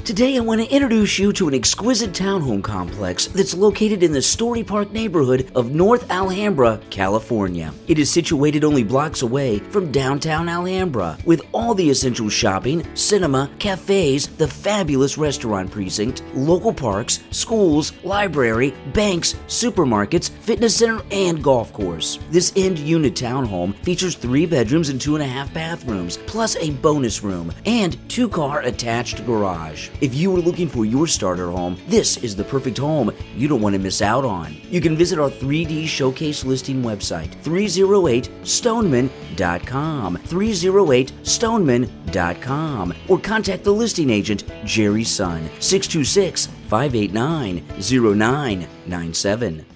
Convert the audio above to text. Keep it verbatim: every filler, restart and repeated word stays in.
Today I want to introduce you to an exquisite townhome complex that's located in the Story Park neighborhood of North Alhambra, California. It is situated only blocks away from downtown Alhambra, with all the essential shopping, cinema, cafes, the fabulous restaurant precinct, local parks, schools, library, banks, supermarkets, fitness center, and golf course. This end-unit townhome features three bedrooms and two and a half bathrooms, plus a bonus room and two-car attached garage. If you are looking for your starter home, this is the perfect home you don't want to miss out on. You can visit our three D showcase listing website, three oh eight stoneman dot com, three oh eight stoneman dot com, or contact the listing agent, Jerry Sun, six two six, five eight nine, oh nine nine seven.